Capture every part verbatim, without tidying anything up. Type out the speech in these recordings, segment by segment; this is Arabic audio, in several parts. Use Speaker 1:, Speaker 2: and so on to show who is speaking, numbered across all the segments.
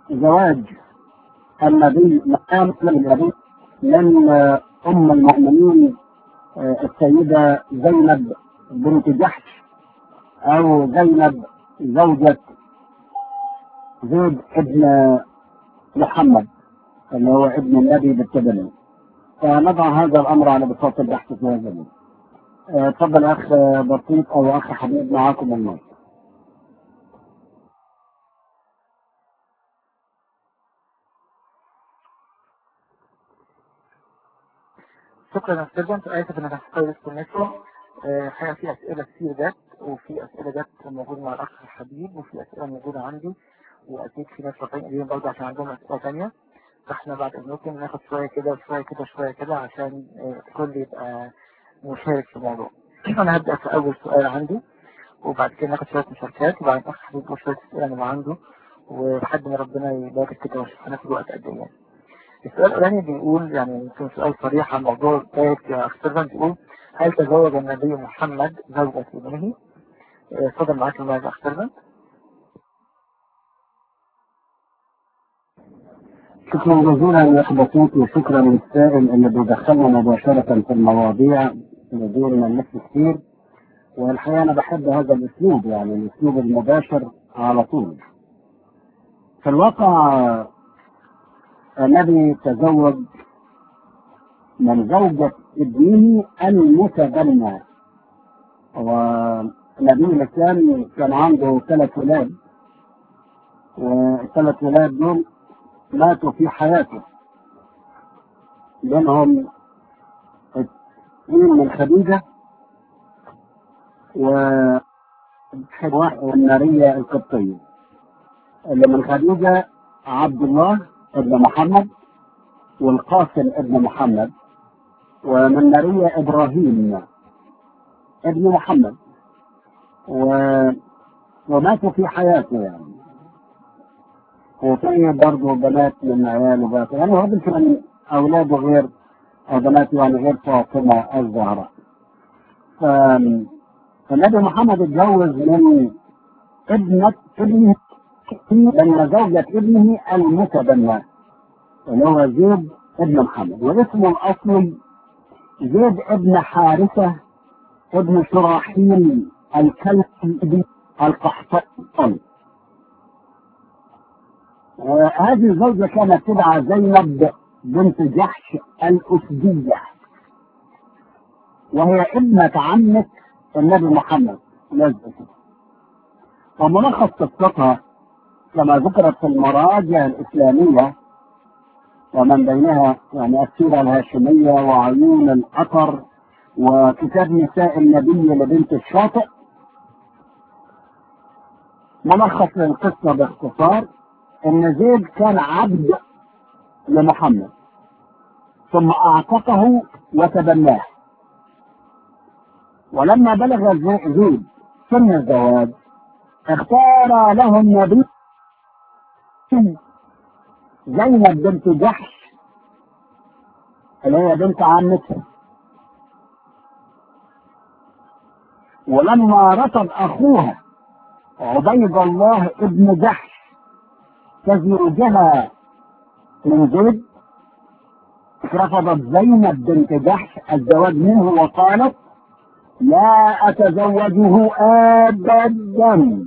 Speaker 1: زواج النبي مقام النبي من أم المؤمنين السيدة زينب بنت جحش، أو زينب زوجة زيد ابن محمد اللي هو ابن النبي بالتبني. فنضع هذا الأمر على بساط البحث في هذا اليوم. تفضل أخ بسيط أو أخ حبيب، معاكم الناس.
Speaker 2: شكرا يا استاذ. انت اسف ان انا هحاول الكونكشن. الحقيقه في اسئله كتير جت، وفي اسئله جت موجوده مع الاخ الحبيب، وفي اسئله موجوده عندي، واكيد في ناس رافعين ايديهم برضه عشان عندهم اسئله ثانيه. فاحنا بعد اذنكم ناخد شويه كده وشويه كده شويه كده عشان الكل يبقى مشارك في الموضوع. انا هبدا في اول سؤال عندي، وبعد كده ناخد شويه مشاركات، وبعدين الاخ الحبيب يقول شويه اسئله اللي عنده، ولحد ما ربنا يبارك كده ونشوف هناخد وقت قد ايه. السؤال الأولاني بيقول، يعني يمكن سؤال صريح عن موضوع الآية يا أستاذ، بيقول هل تزوج النبي محمد زوجة ابنه؟ اتفضل معاك المايك يا أستاذ.
Speaker 1: شكرا جزيلا يا أخ بسيط، وشكرا للسائل اللي بيدخلنا مباشرة في المواضيع بدون ما نلف كتير. والحقيقة أنا بحب هذا الأسلوب، يعني الأسلوب المباشر على طول. في الواقع النبي تزوج من زوجة ابنه المتبنى، ونبي الإسلام كان عنده ثلاث ولاد، والثلاث ولاد دول ماتوا في حياته، منهم اثنين من خديجة والنارية القبطية. اللي من خديجة عبد الله ابن محمد، والقاسم ابن محمد، ومن نارية إبراهيم ابن محمد، و... وماتوا في حياته يعني. وفي برضه بنات من عياله بقى، يعني هو كان أولاده غير بنات، يعني غير فاطمة الزهراء. فالنبي محمد اتجوز من ابنة ابنه، من زوجة ابنه المتبنى اللي هو زيد ابن محمد، واسمه الأصلي زيد ابن حارثة ابن شراحيل الكلبي القحطاني. وهذه الزوجة كانت تدعى زينب بنت جحش الأسدية، وهي ابنة عمة النبي محمد لازم. وملخص قصتها كما ذكرت في المراجع الإسلامية، ومن بينها يعني السيرة الهاشمية وعيون الأثر وكتاب نساء النبي لبنت الشاطئ. ملخص للقصة باختصار ان زيد كان عبد لمحمد، ثم اعتقه وتبناه، ولما بلغ زيد سن الزواج اختار له النبي زينب بنت جحش اللي هي بنت عمته. ولما رفض اخوها عبيد الله ابن جحش تزوجها من زيد، رفضت زينب بنت جحش الزواج منه وقالت لا أتزوجه أبدا.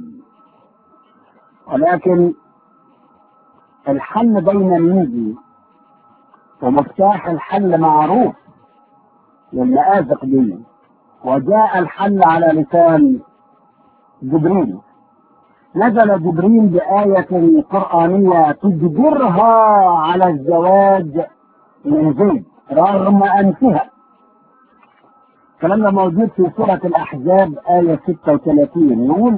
Speaker 1: ولكن الحل بين النيجي، ومفتاح الحل معروف للمآزق دي، وجاء الحل على لسان جبريل. نزل جبريل بآية قرآنية تجبرها على الزواج من زيد رغم أنفها. الكلام ده موجود في سورة الأحزاب آية ستة وثلاثين، يقول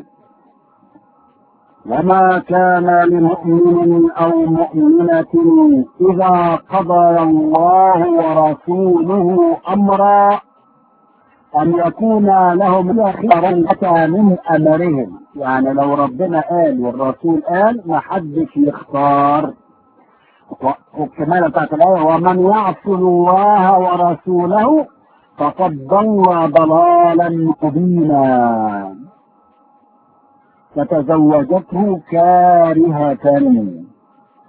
Speaker 1: وما كان لمؤمن أو مؤمنة إذا قضى الله ورسوله أمرا أن يكون لهم الخيرة من أمرهم. يعني لو ربنا قال والرسول قال ما حدش يختار. والكمالة بتاعت الآية ومن يعص الله ورسوله فقد ضل ضلالا مبينا. فتزوجته كارهة،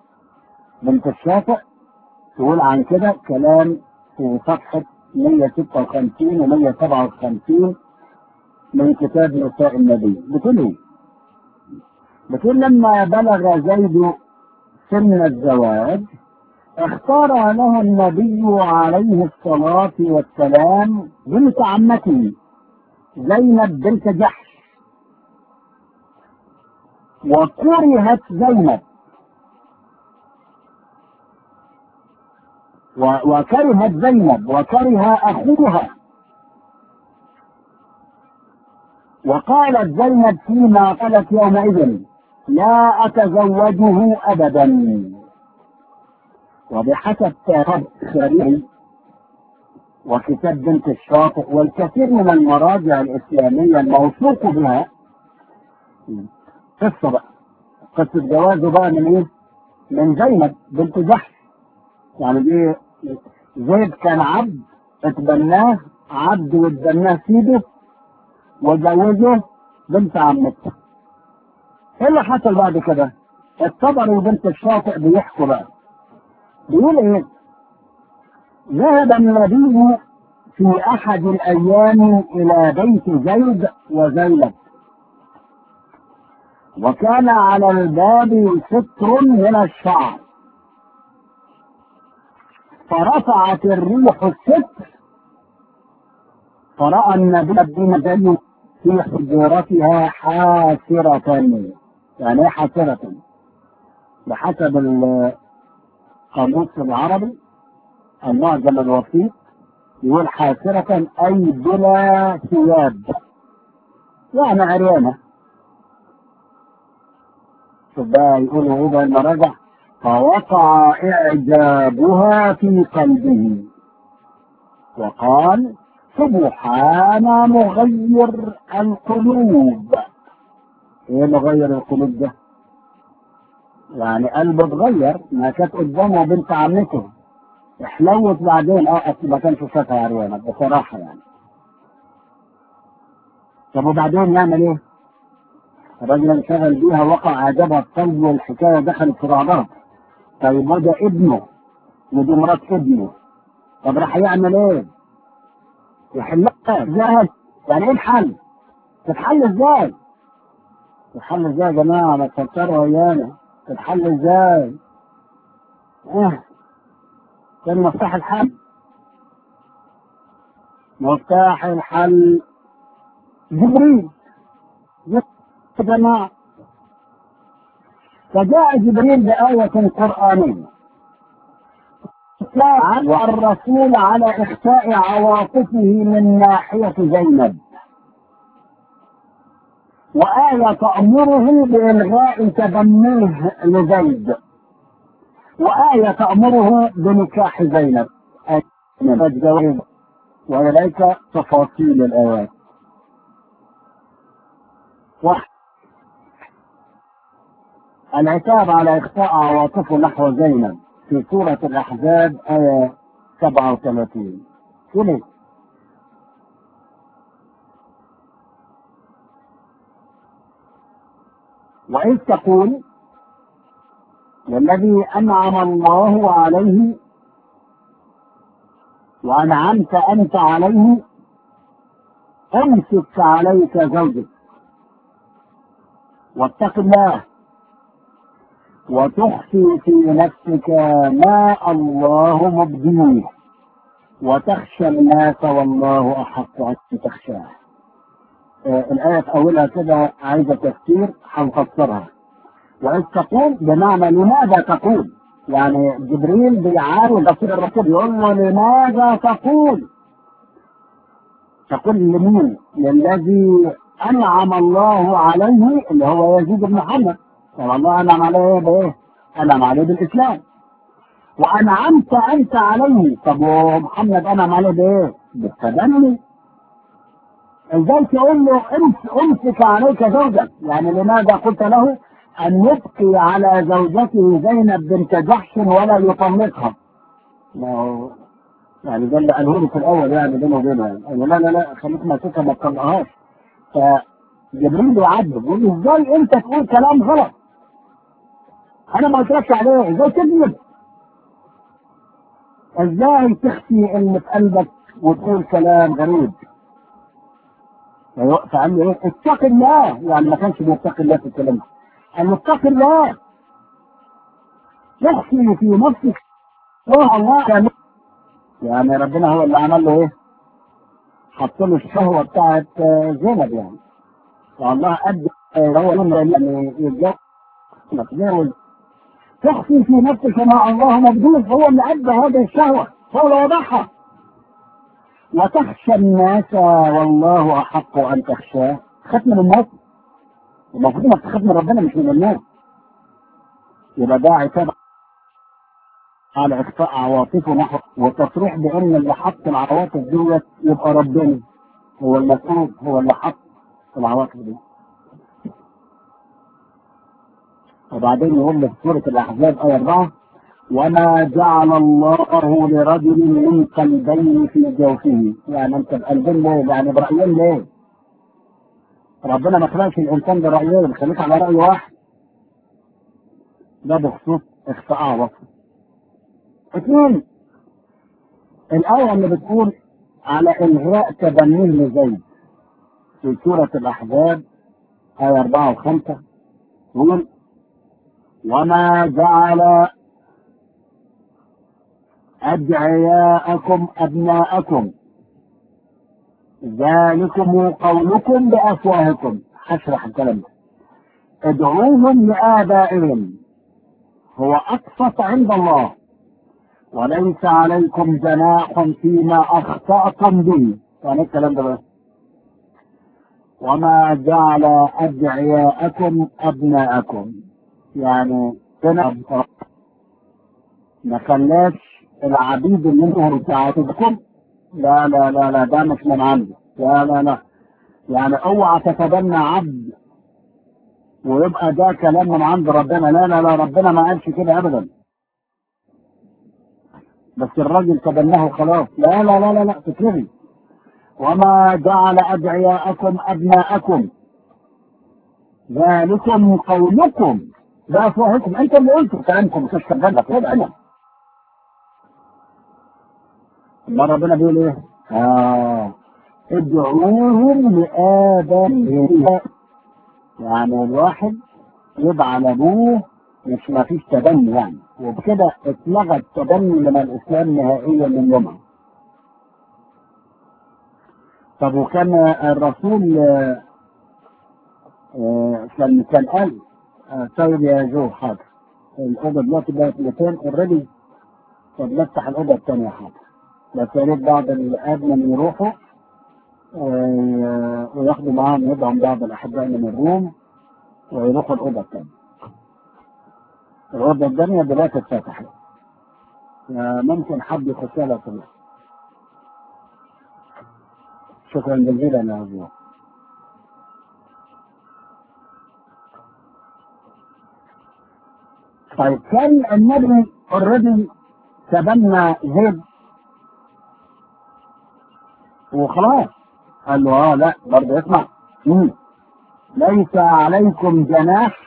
Speaker 1: بنت الشافع تقول عن كده كلام في صفحة مية وستة وخمسين و مية وسبعة وخمسين من كتاب نساء النبي. بتقول ايه؟ بتقول لما بلغ زيد سن الزواج اختار له النبي عليه الصلاة والسلام بنت عمته زينب بنت جحش، وكرهت زينب وكرهت زينب وكره أخوها، وقالت زينب فيما قالت يومئذ لا أتزوجه أبدا. وبحسب تاريخ وكتاب بنت الشاطئ والكثير من المراجع الإسلامية الموثوق بها قصة بقى قصة جوازه بقى من إيه؟ من زينب بنت جحش. يعني دي زيد كان عبد اتبناه عبد واتبناه سيده وجوزه بنت عمته. ايه اللي حصل بعد كده؟ الطبري وبنت الشاطئ بيحكوا بقى، بيقول ايه؟ ذهب النبي في احد الايام الى بيت زيد وزينب، وكان على الباب ستر من الشعر، فرفعت الريح الستر فرأى النبي بن زيد في حجرتها حاسرة. يعني ايه حاسرة؟ بحسب القاموس العربي المعجم الوسيط يقول حاسرة أي بلا ثياب، يعني عريانة. فده يقول ايه بقى المراجع؟ فوقع إعجابها في قلبه وقال سبحان مغير القلوب. ايه مغير القلوب ده؟ يعني قلبه اتغير، ما كانت قدامه بنت عمته احلوت بعدين اه اصل ما كانش شافها عريانة بصراحة يعني. طب وبعدين يعمل ايه؟ الراجل انشغل بيها وقع اعجابها في قلبه والحكاية دخلت في بعضها. طيب وده ابنه ودي مرات ابنه، طب راح يعمل ايه؟ يحلها ازاي؟ يعني ايه الحل؟ تتحل ازاي؟ تتحل ازاي يا جماعة؟ ما تفكروا ويانا تتحل ازاي؟ اه كان مفتاح الحل مفتاح الحل جبريل يا جماعة. فجاء جبريل بآية قرآنية عن الرسول على إخفاء عواطفه من ناحية زينب، وآية تأمره بإلغاء تبنيه لزيد، وآية تأمره بنكاح زينب الجواز، وإليك تفاصيل الآيات. واحد العتاب على إخفاء عواطفه نحو زينب في سورة الأحزاب آية سبعة وثلاثين. كله وإذ تقول والذي أنعم الله عليه وأنعمت أنت عليه أمسك عليك زوجك واتق الله وتخفي في نفسك ما الله مبديه وتخشى الناس والله أحق أن تخشاه. آه الآية في أولها كده عايزة تفسير هنفسرها. وإذ تقول بمعنى لماذا تقول، يعني جبريل بيعارض رسول الرسول يقول له لماذا تقول؟ تقول لمين؟ للذي أنعم الله عليه اللي هو يزيد بن محمد. طب الله أنعم عليه بإيه؟ أنعم عليه بالإسلام. وأنعمت أنت عليه، طب ومحمد أنعم عليه بإيه؟ بالتبني. ازاي تقول له امسك عليك زوجك؟ يعني لماذا قلت له أن يبقي على زوجته زينب بنت جحش ولا يطلقها؟ يعني ده اللي قاله له في الأول يعني بينه وبينه يعني لا لا لا خليك ماسكها ما تطلقهاش. فجبريل يعذب يقول له ازاي انت تقول كلام غلط؟ انا ما قلتلكش عليه، ازاي تكذب؟ ازاي تخفي اللي في قلبك وتقول كلام غريب؟ فقال لي ايه؟ اتق الله. يعني ما كانش بيتقي الله في الكلام ده، قال له اتق الله تخفي في نفسك روح الله كامل. يعني ربنا هو اللي عمل له ايه؟ حط له الشهوه بتاعت زينب يعني. والله قد هو لما يعني يتجوز تخفي في نفسك ما الله مبدوث، هو اللي ادى هذه الشهوه، هو اللي وضعها. وتخشى الناس والله احق ان تخشاه. خاف من الناس، المفروض انك تخاف من ربنا مش من الناس. يبقى ده عتاب على اخفاء عواطفه نحو وتصريح بان اللي حط العواطف ديت يبقى ربنا هو المسؤول، هو اللي حط العواطف دي. وبعدين يقول لك سوره الاحزاب ايه أربعة: وما جعل الله لرجل من قلبين في جوفه. يعني انت بقلبين ليه؟ يعني برأيين ليه؟ ربنا ما خلقش الانسان برأيين، خليك على رأي واحد. ده بخصوص اخفاء عواطف. اثنين، الآية اللي بتقول على إلغاء تبنيه لزيد في سورة الأحزاب آية أربعة وخمسة، يقول: وما جعل أدعياءكم أبناءكم ذلكم قولكم بأفواهكم. هشرح الكلام ده. ادعوهم لآبائهم هو أقسط عند الله وليس عليكم جناح فيما أخطأتم به. يعني الكلام ده بس. وما جعل أدعياءكم أبناءكم، يعني هنا ما خلاش العبيد اللي انتوا بتاعتكم. لا لا لا لا ده مش من عندي. لا لا لا يعني اوعى تتبنى عبد ويبقى ده كلام من عند ربنا. لا لا لا ربنا ما قالش كده ابدا، بس الراجل تبناه خلاص. لا لا لا لا لا تكذب. وما جعل أدعياءكم أبناءكم ذلكم قولكم بأفواهكم. أنتم اللي قلتوا كلامكم مش كذبت كده أنا. ما ربنا بيقول إيه؟ آه ادعوهم لآبائهم. يعني الواحد يدعى لأبوه، مش ما فيش تبني يعني. وبكده اتلغى التبني من الإسلام نهائيا من يومها. طب وكان الرسول آه كان كان قال آه طيب يا جو حاضر الأوضة دلوقتي بقت مئتين اوريدي. طب نفتح الأوضة الثانية حاضر، بس يا ريت بعض الأدمن يروحوا وياخدوا معاهم يدعم بعض الأحباء من الروم ويروحوا الأوضة الثانية. الأوضة الثانية دلوقتي اتفتحت، ممكن حد يخشها لو سمحت. شكرا جزيلا يا أبو. طيب كان النبي اوريدي تبنى زيد وخلاص. قال له اه لا برضه اسمع، مم. ليس عليكم جناح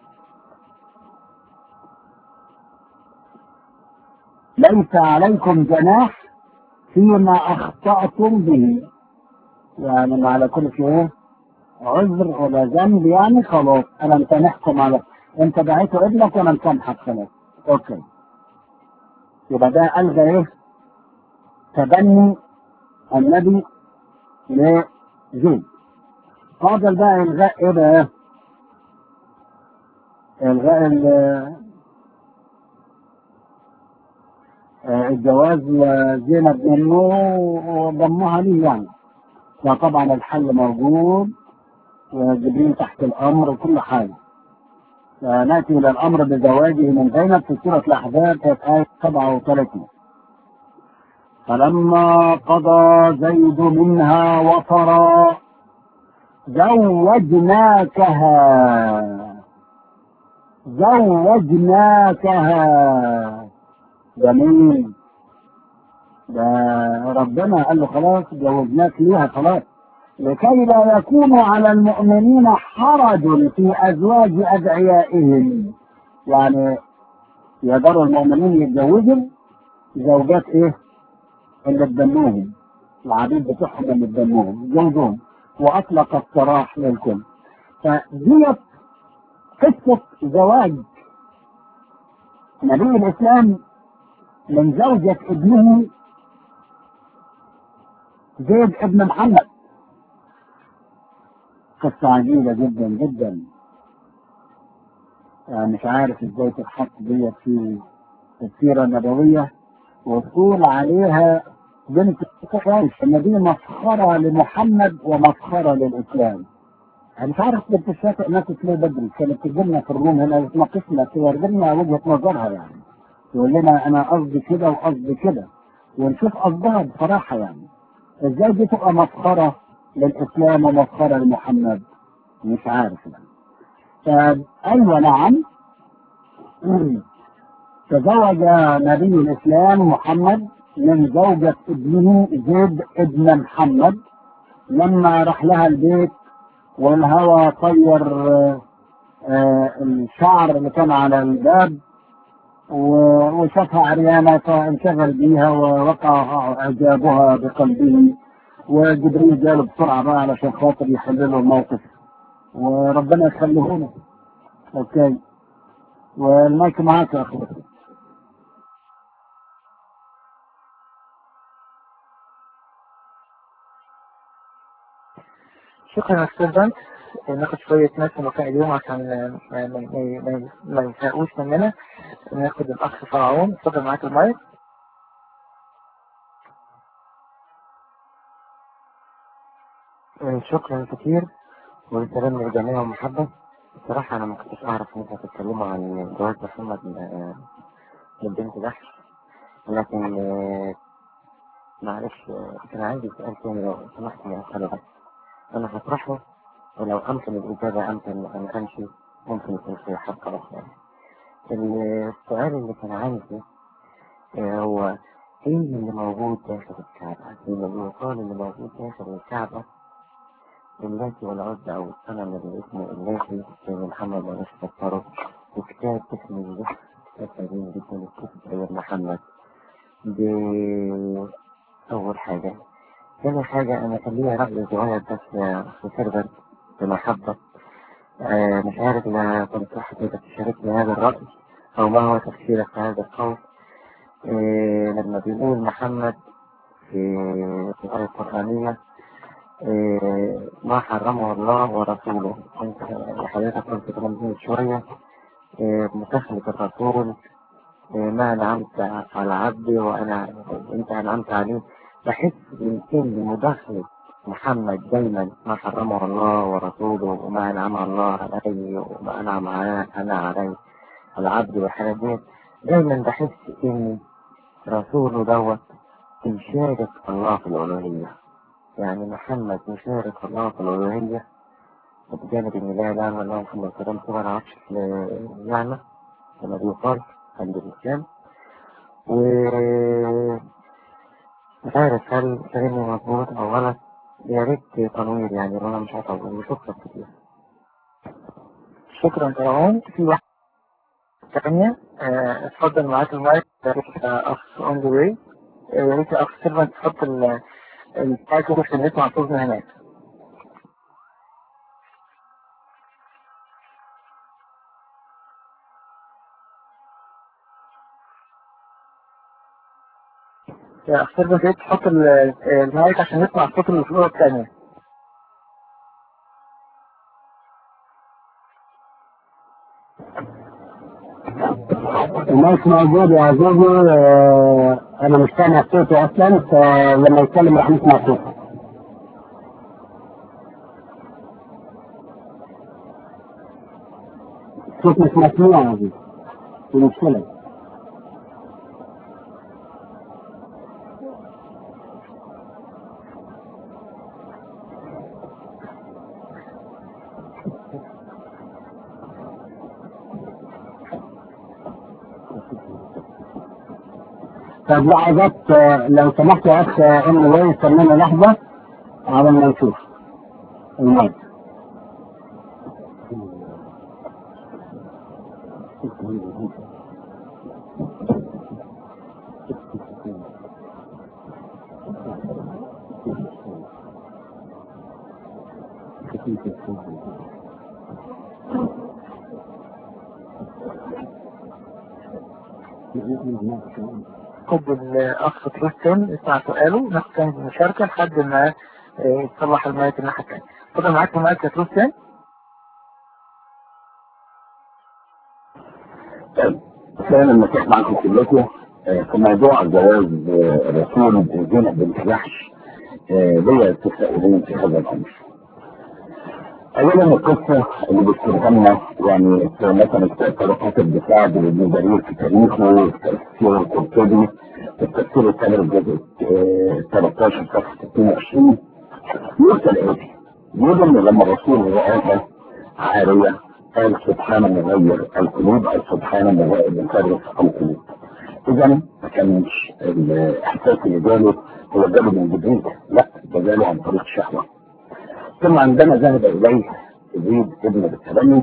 Speaker 1: ليس عليكم جناح فيما اخطأتم به. يعني ما على كل شيء عذر ولا ذنب، يعني خلاص انا مسامحكم على انت دعيت ابنك وانا مسامحك خلاص. اوكي، يبقى ده الغى ايه؟ تبني النبي لزيد. فاضل بقى الغاء ايه بقى؟ الغاء الجواز زينب منه وضمها لي يعني. فطبعا الحل موجود وجبريل تحت الامر وكل حاجه. فناتي الى الامر بزواجه من زينب في سوره الاحزاب ايه سبعة وثلاثين: فلما قضى زيد منها وطرا زوجناكها زوجناكها. جميل، ده ربنا قال له خلاص جوزناك ليها خلاص، لكي لا يكون على المؤمنين حرج في ازواج ادعيائهم. يعني يقدروا المؤمنين يتجوزوا زوجات ايه اللي اتبنوهم، العبيد بتوعهم اللي اتبنوهم زوجهم، واطلق السراح للكل. فديت قصة زواج نبي الاسلام من زوجة ابنه زيد ابن محمد. قصة عجيبة جدا جدا، يعني مش عارف ازاي تتحط ديت في السيرة النبوية وتقول عليها بنت قريش ان دي مسخرة لمحمد ومسخرة للاسلام. انا مش عارف بنت الشافعي ماتت ليه بدري، كانت تجيلنا في الروم هنا تناقشنا توري لنا وجهة نظرها، يعني تقول لنا انا قصدي كده وقصدي كده ونشوف قصدها بصراحة. يعني ازاي دي تبقى مسخرة للاسلام ومسخرة لمحمد؟ مش عارف يعني. فايوه نعم، تزوج نبي الاسلام محمد من زوجة ابنه زيد ابن محمد لما راح لها البيت والهوى طير آه، آه، الشعر اللي كان على الباب وشافها عريانة فانشغل بيها ووقع اعجابها بقلبه، وجبريل جاله بسرعة بقى علشان خاطر يحل له الموقف وربنا يخليه له. اوكي، والمايك معاك يا اخي.
Speaker 2: شكرا يا استاذ بنت. ناخد شوية ناس في مكان اليوم عشان ما ما- ما- ما يسرقوش مننا. ناخد الأخ فرعون، اتفضل معاك المايك.
Speaker 3: شكرا كتير والسلام للجميع ومحبة. بصراحة أنا ما كنتش أعرف إن أنتوا هتتكلموا عن جواز محمد من من بنت بحر، لكن آه، معلش آه، كان عندي سؤال تاني لو سمحت يا أخي بس أنا هطرحه، ولو أمكن الإجابة أمكن ما كانش ممكن يكون في حلقة أخرى. السؤال اللي كان عندي آه، هو إيه اللي موجود داخل الكعبة؟ اللي بيقال اللي موجود داخل الكعبة اللاتي والعزى أو الصنم اللي اسمه اللاتي زي محمد وناس فكروا، وكتاب اسمه الزهر، كتاب قديم جدا الكتب غير محمد. دي أول حاجة. ثاني حاجة أنا كان ليا رأي صغير بس في سيرفر بمحبة، آه مش عارف إذا كنت واحد تقدر تشاركني هذا الرأي أو ما هو تفسيرك في هذا القول. آه لما بيقول محمد في في الآية القرآنية إيه ما حرمه الله ورسوله، انت حضرتك كنت تكلمت شوية إيه مداخلة الرسول، إيه ما أنعمت على عبدي وأنا أنت أنعمت عليه. بحس إن مداخلة محمد دايما ما حرمه الله ورسوله وما أنعم الله عليه وما أنعم أنا عليه العبد والحاجات دي، دايما بحس إن رسوله دوت يشارك الله في الألوهية. يعني محمد يشارك الله في الألوهية بجانب إن لا إله إلا الله محمد كلام طبعا عطش للعنة كما بيقال عند الإسلام. ومش عارف هل كلامي مظبوط أو غلط، يا ريت تنوير يعني لو أنا مش هطول. شكرا كتير.
Speaker 2: شكرا فرعون. في واحدة تانية، آه، اتفضل معاك المايك. آه، أخ أون ذا واي. يا ريت يا أخ سيرفنت تحط ال التايتل عشان نسمع صوتنا هناك. يا أخ سيرفنت يا ريت تحط ال- المايك عشان نسمع الصوت اللي في الأوضة التانية.
Speaker 1: المايك موجود يا عزيزي. آه، انا مش سامع صوته اصلا، فلما يتكلم راح نسمع صوته. صوت مش مسموع يا عزيزي، في مشكلة. طب لحظات، آه، لو سمحت يا اخ ام واي استنانا لحظة على ما نشوف المايك.
Speaker 2: خد الأخ كريستيان اسمع سؤاله، ناخد كان المشاركة لحد ما آه، تصلح المايك الناحية التانية. اتفضل معاك المايك يا كريستيان.
Speaker 4: كان المسيح معكم كلكم في موضوع جواز الرسول زينب بنت جحش. ليا تساؤلين في هذا الامر. اولا القصه اللي بتذكرها لنا يعني في مثلا طرقات الدفاع بن جرير في تاريخه، التفسير القرطبي، التفسير الثاني الجزء ثلاثة عشر صفحه اثنين وعشرين، يقول الاتي: يقول ان لما الرسول رآها عاريه قال سبحان مغير القلوب، او سبحان مغير القلوب. اذا ما كانش الاحساس اللي جاله هو جاله من جبريل، لا ده جاله عن طريق شهوه. ثم عندما ذهب اليه يزيد ابن بالتبني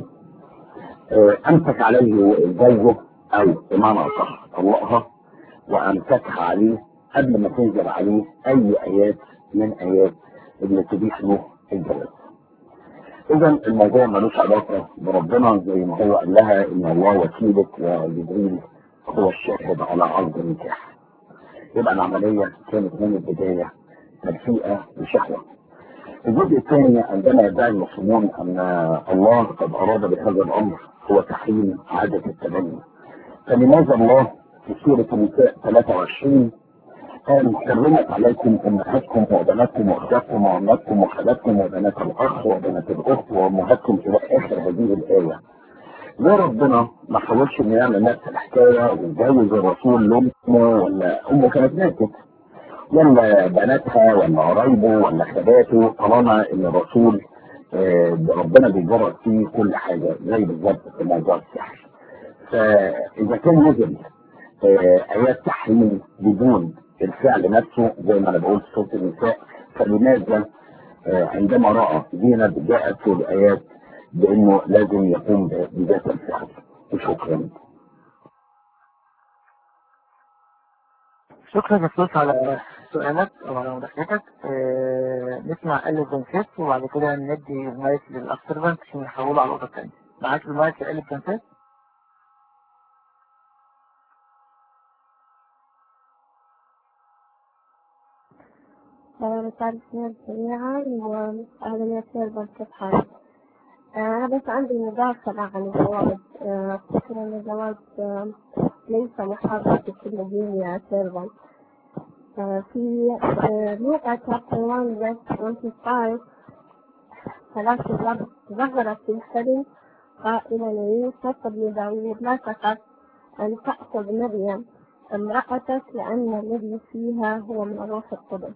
Speaker 4: امسك عليه زوجه، او بمعنى اصح طلقها وامسكها عليه قبل ما تنزل عليه اي ايات من ايات اللي تبيح له الجواز. اذا الموضوع ملوش علاقه بربنا، زي ما هو قال لها ان الله وكيلك وجبريل هو الشاهد على عرض النكاح. يبقى العمليه كانت من البدايه ملفوقه بشهوه. الجزء الثاني عندما يدعي المسلمون ان الله قد اراد بهذا الامر هو تحريم عاده التبني، فلماذا الله في سوره النساء ثلاثة وعشرين قال حرمت عليكم امهاتكم وبناتكم واخواتكم وعماتكم وخالاتكم وبنات الاخ وبنات الاخت وامهاتكم الى اخر هذه الايه؟ ليه ربنا ما حاولش انه يعمل نفس الحكايه ويتجوز الرسول لامه، ولا امه كانت ماتت، ولا بناتها ولا قرايبه ولا خالاته، طالما ان الرسول آه ربنا بيجرب فيه كل حاجه زي بالظبط في موضوع السحر. فاذا كان نزل آه ايات تحريم بدون الفعل نفسه زي ما انا بقول في سوره النساء، فلماذا آه عندما راى زينب جاءت في الايات بانه لازم يقوم بذات الفعل؟ وشكرا.
Speaker 2: شكرا يا فلوس على سؤالك او على مداخلتك. آه، نسمع ألف بنفيس وبعد كده ندي المايك للأخ سيرفنت عشان نحوله على الأوضة الثانية. معاك المايك يا ألف بنفيس.
Speaker 5: مساء الخير جميعا وأهلا يا سيرفنت، كيف حالك؟ أنا بس عندي مداخلة عن الزواج. فكرة أن الزواج ليس محرم في كل دين يا سيرفنت. في لوقا chapter one verse twenty-five ثلاثة ظهرت في الحلم قائلا ليوسف ابن داود لا تخف أن تأخذ مريم امرأتك لأن الذي فيها هو من الروح القدس.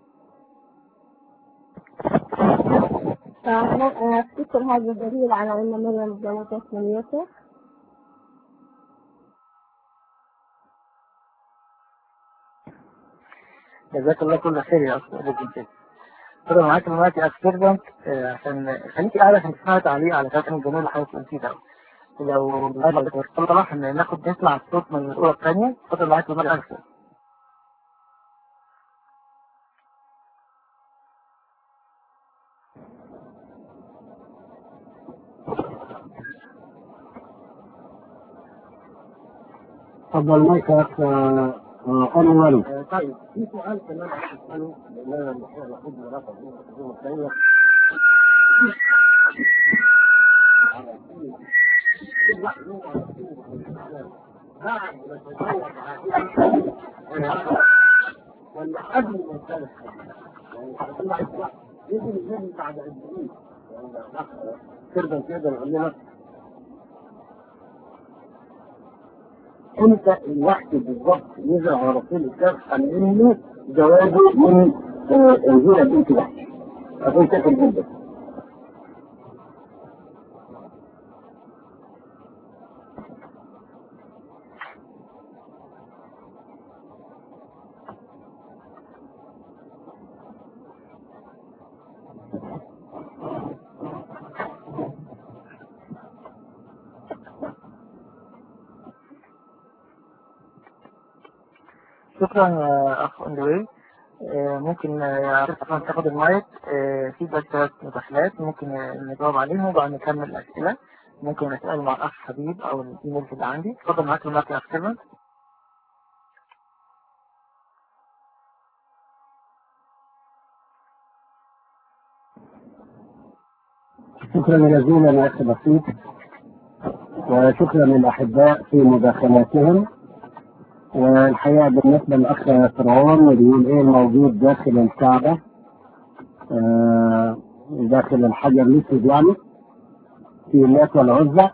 Speaker 5: فأنا أفتكر هذا دليل على أن مريم تزوجت من يوسف.
Speaker 2: جزاك الله كل خير يا أخ ألف بنفيس. طبعا معاك المايك يا أخ سيرفنت عشان خليك قاعد عشان تسمع تعليق على كلام الجميل اللي حضرتك قلتيه ده. لو طلع ان ناخد نسمع الصوت من الأولى الثانية، اتفضل معاك المايك أكثر.
Speaker 1: تفضل مايك يا اخ انور.
Speaker 4: طيب في سؤال كمان اساله لان المحور المفروض نرافق الامور الثانيه. بعد ما تزوج ولا قبل ما يختلف يعني يجي النبي بعد قد ايه؟ تقدر تقدر يقول لنا امتى الوقت بالظبط نزل على رسول الاسلام عن انه جوابه من زينة بنت جحش؟ اكون شاكر جدا.
Speaker 2: شكرا يا أخ أندري. آه، ممكن آه، تاخد المايك. آه، في بس ثلاث مداخلات ممكن آه، نجاوب عليهم وبعد نكمل الأسئلة. ممكن نسأل مع الأخ حبيب أو الإيميل اللي عندي. اتفضل معاك المايك يا أخ سيرفنت.
Speaker 1: شكرا جزيلا يا أخي بسيط، وشكرا للأحباء في مداخلاتهم. والحقيقة بالنسبة للأخ فرعون بيقول إيه الموجود داخل الكعبة، آه داخل الحجر الأسود يعني في اللات والعزى.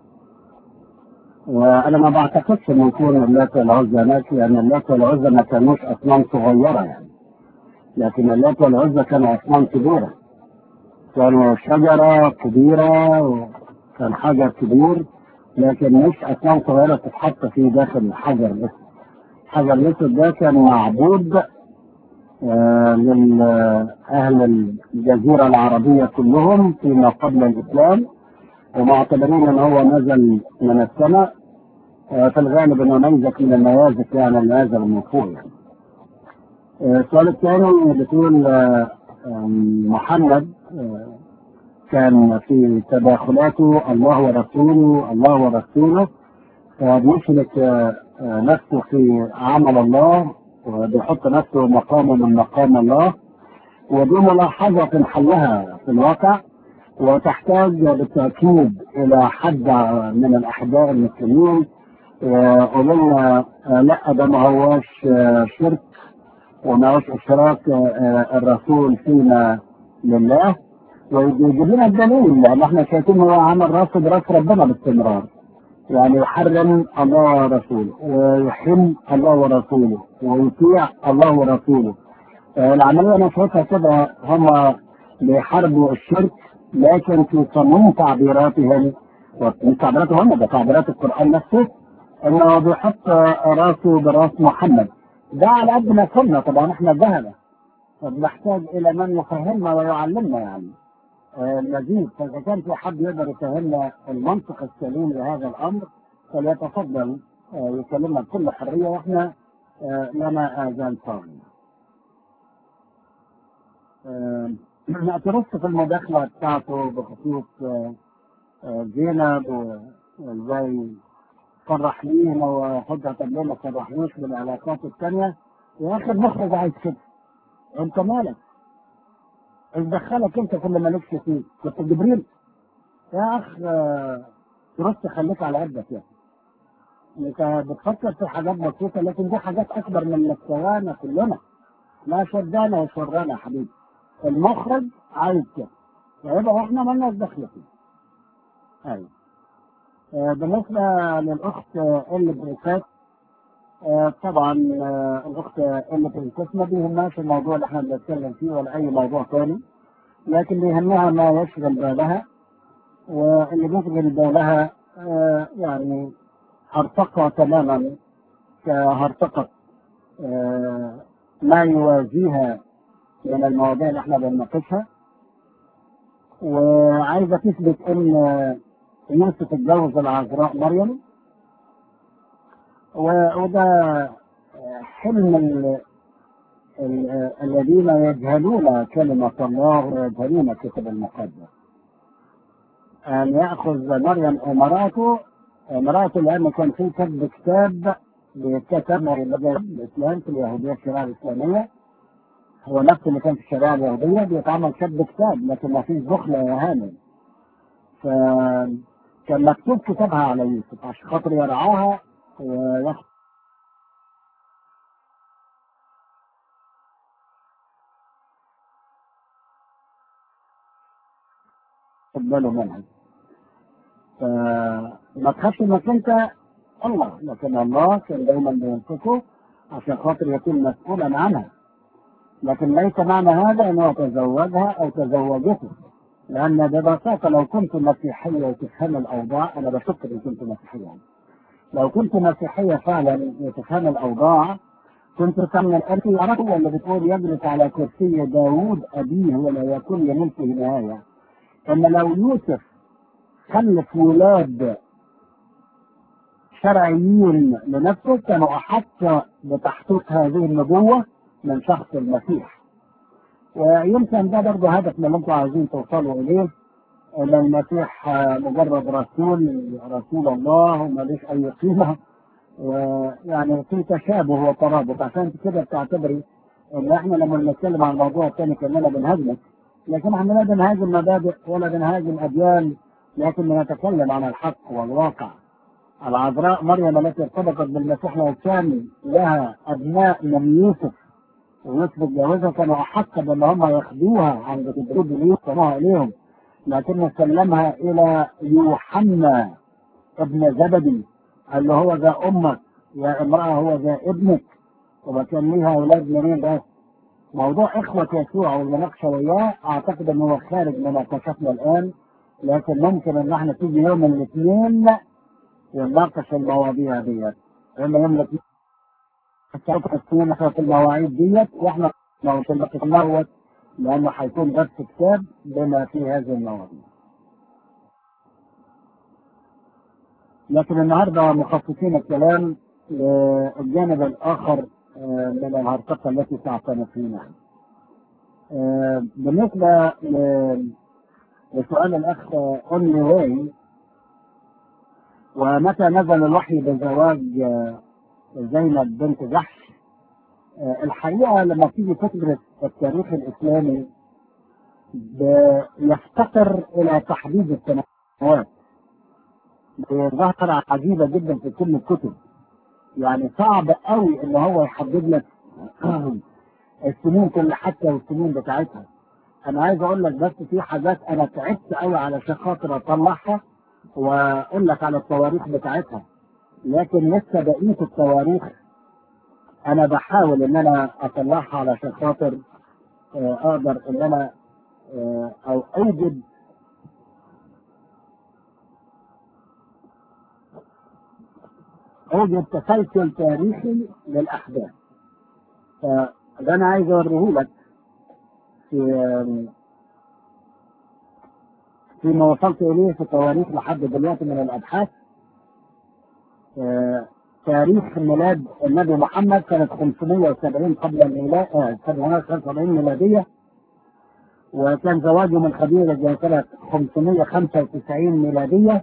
Speaker 1: وأنا ما بعتقدش إن يكون اللات والعزى هناك، لأن اللات والعزى ما كانوش أصنام صغيرة يعني، لكن اللات والعزى كانوا أصنام كبيرة، كانوا شجرة كبيرة وكان حجر كبير، لكن مش أصنام صغيرة تتحط في داخل الحجر الأسود. الحجر الأسود ده كان معبود آه لأهل الجزيرة العربية كلهم فيما قبل الإسلام، ومعتبرين أن هو نزل من السماء. آه في الغالب أنه نيزك من النيازك يعني نازل من فوق يعني. آه السؤال الثاني بتقول آه محمد آه كان في تداخلاته الله ورسوله الله ورسوله، فبيشرك آه نفسه في عمل الله وبيحط نفسه مقاما من مقام الله. ودي ملاحظة حلها في الواقع، وتحتاج بالتأكيد إلى حد من الأحباء المسلمين وقلنا لا ده ما هوش شرك وما هوش إشراك الرسول فينا لله، ويجيب لنا الدليل، لأن احنا شايفين هو عمل راسه براس ربنا باستمرار، يعني يحرم الله ورسوله ويحل الله ورسوله ويطيع الله ورسوله. العملية أنا شايفها كده، هم بيحاربوا الشرك لكن في صميم تعبيراتهم، ومن تعبيراتهم هم ده تعبيرات القرآن نفسه، إنه بيحط راسه براس محمد. ده على قد ما كنا طبعا احنا جهلة، فبنحتاج إلى من يفهمنا ويعلمنا يعني المزيد. فإذا كان في حد يقدر يفهمنا المنطق السليم لهذا الأمر فليتفضل يكلمنا بكل حرية، واحنا لنا آذان صاغية. نعترف في المداخلة بتاعته بخصوص زينب وازاي فرح لينا وحجة طب ليه ما فرحنيش بالعلاقات الثانية. يا أخي المخرج عايز كده، أنت مالك؟ إيش دخلك أنت في اللي مالكش فيه؟ كنت جبريل يا أخ. ترص خليك على قدك يعني، أنت بتفكر في حاجات بسيطة لكن دي حاجات أكبر من مستوانا كلنا. لا شدانا وشرانا يا حبيبي، المخرج عايز كده، فيبقى احنا مالناش دخل فيه. ايوه. آه بالنسبه للاخت اللي بريكات، آه طبعا آه الاخت اللي بريكات ما بيهمهاش الموضوع اللي احنا بنتكلم فيه ولا اي موضوع ثاني، لكن بيهمها ما يشغل بالها، واللي بيشغل بالها آه يعني هرطقه تماما كهرطقه آه ما يوازيها من المواضيع اللي احنا بنناقشها، وعايزه تثبت ان يوسف اتجوز العذراء مريم، وده حلم ال... ال... الذين يجهلون كلمة الله ويجهلون الكتاب المقدس، أن يأخذ مريم امراته امراته لأنه كان في كتب كتاب بيتكتب الإسلام في اليهودية الشريعة الإسلامية، هو نفس اللي كان في الشريعة اليهودية بيتعمل كتب كتاب، لكن ما فيش دخلة يا هانم. فكان مكتوب كتابها على يوسف عشان خاطر يرعاها وياخد باله منها. فما تخافش انك انت الله، لكن الله كان دايما بينصفه عشان خاطر يكون مسؤولا عنها، لكن ليس معنى هذا انه تزوجها او تزوجته، لان ببساطه لو كنت مسيحيه وتفهم الاوضاع، انا بشك ان كنت مسيحيه، لو كنت مسيحيه فعلا وتفهم الاوضاع كنت تعمل الأرض العربية اللي بتقول يجلس على كرسي داوود أبيه ولا يكون لملكه نهاية. أما لو يوسف خلف ولاد شرعيين لنفسه كانوا أحق بتحقيق هذه النبوة، من شخص المسيح. ويمكن ده برضه هدف من اللي انتم عايزين توصلوا اليه، ان المسيح مجرد رسول رسول الله وماليش اي قيمه، ويعني في تشابه وترابط. عشان كده بتعتبري ان احنا لما بنتكلم عن الموضوع الثاني كاننا بنهاجمك، لكن احنا لا بنهاجم مبادئ ولا بنهاجم اديان، لكن بنتكلم عن الحق والواقع. العذراء مريم التي ارتبطت بالمسيح لو كان لها ابناء من يوسف ويوسف اتجوزها كانوا احق بان هم ياخدوها عند الجدود ويسلموها اليهم، لكنه سلمها الى يوحنا ابن زبدي قال له هو ذا امك يا امراه هو ذا ابنك، وكان ليها اولاد منين بس. موضوع اخوه يسوع والمناقشه وياه اعتقد انه هو خارج من كشفنا الان، لكن ممكن ان احنا تيجي يوم الاثنين ونناقش المواضيع ديت. اما يوم الاثنين السنين في المواعيد ديت، واحنا لو في الموت لانه حيكون بس كتاب بما في هذه المواضيع. لكن النهارده مخصصين الكلام للجانب الاخر من الهرطقه التي تعتنق فينا. بالنسبه لسؤال الاخ أمي واي ومتى نزل الوحي بزواج زينب بنت جحش، الحقيقه لما تيجي تدرس التاريخ الاسلامي بيفتقر الى تحديد السنوات بظاهره عجيبه جدا في كل الكتب. يعني صعب قوي ان هو يحدد لك السنين كل حتى والسنين بتاعتها. انا عايز اقول لك بس في حاجات انا تعبت قوي علشان خاطر اطلعها واقول لك على التواريخ بتاعتها، لكن لسه بقيه التواريخ انا بحاول ان انا اطلعها علشان خاطر اقدر ان انا او اوجد اوجد تسلسل تاريخي للاحداث. فده انا عايز اوريه لك في فيما وصلت اليه في تواريخ لحد دلوقتي من الابحاث. تاريخ ميلاد النبي محمد كانت خمسمائة وسبعين قبل الميلاد، سبعمائة وخمسة وسبعين ميلاديه، وكان زواجه من خديجه سنه خمسمائة وخمسة وتسعين ميلاديه،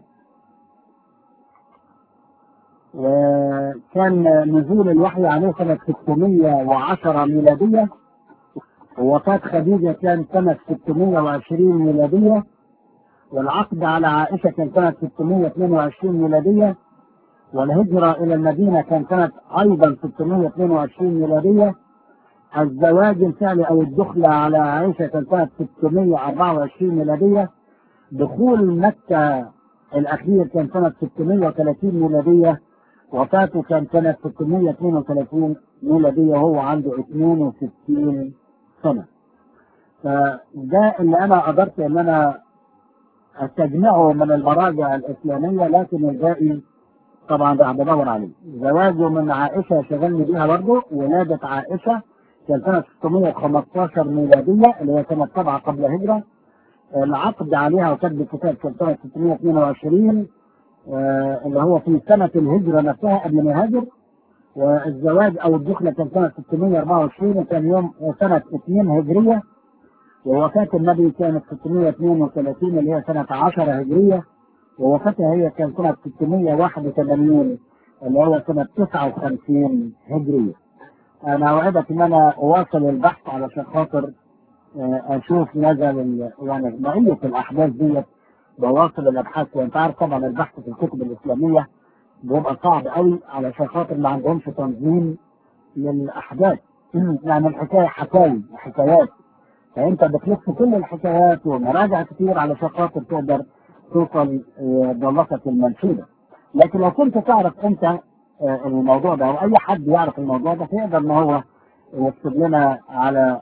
Speaker 1: وكان نزول الوحي عليه سنه ستمائة وعشرة ميلاديه، ووفاة خديجة كان سنة ستمائة وعشرين ميلادية، والعقد على عائشة كان سنة ستمائة واثنين وعشرين ميلادية، والهجرة إلى المدينة كان سنة أيضا ستمائة واثنين وعشرين ميلادية. الزواج الفعلي أو الدخلة على عائشة كان سنة ستمائة وأربعة وعشرين ميلادية. دخول مكة الأخير كان سنة ستمائة وثلاثين ميلادية. وفاته كان سنة ستمائة واثنين وثلاثين ميلادية وهو عنده اثنين وستين سنة. فده اللي أنا قدرت إن أنا استجمعه من المراجع الإسلامية، لكن الباقي طبعا ده بدور عليه. زواجه من عائشة شغلني بيها برضه. ولادة عائشة كان سنة ستمائة وخمسة عشر ميلادية اللي هي سنة سبعة قبل الهجرة. العقد عليها وكتب الكتاب كان سنة ستمائة واثنين وعشرين اللي هو في سنة الهجرة نفسها قبل ما يهاجر. والزواج أو الدخلة كان سنة ستمائة وأربعة وعشرين وكان يوم سنة اثنين هجرية. ووفاة النبي كانت ستمائة واثنين وثلاثين اللي هي سنة عشرة هجرية. ووفاتها هي كان سنة ستمائة وواحد وثمانين اللي هو سنة تسعة وخمسين هجرية. أنا أوعدك إن أنا أواصل البحث علشان خاطر أشوف نزل يعني بقية الأحداث ديت، بواصل الأبحاث. وأنت عارف طبعا البحث في الكتب الإسلامية بيبقى صعب قوي علشان خاطر ما عندهمش تنظيم للأحداث. يعني الحكاية حكاية حكايات، فأنت بتلف كل الحكايات ومراجع كتير علشان خاطر تقدر توصل ضلتك المنشودة. لكن لو كنت تعرف انت الموضوع ده او اي حد يعرف الموضوع ده فيقدر ان هو يكتب لنا على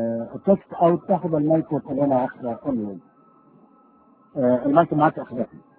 Speaker 1: التكست او تاخد المايك وتقول لنا اخر كل يوم. المايك معاك اخواتي.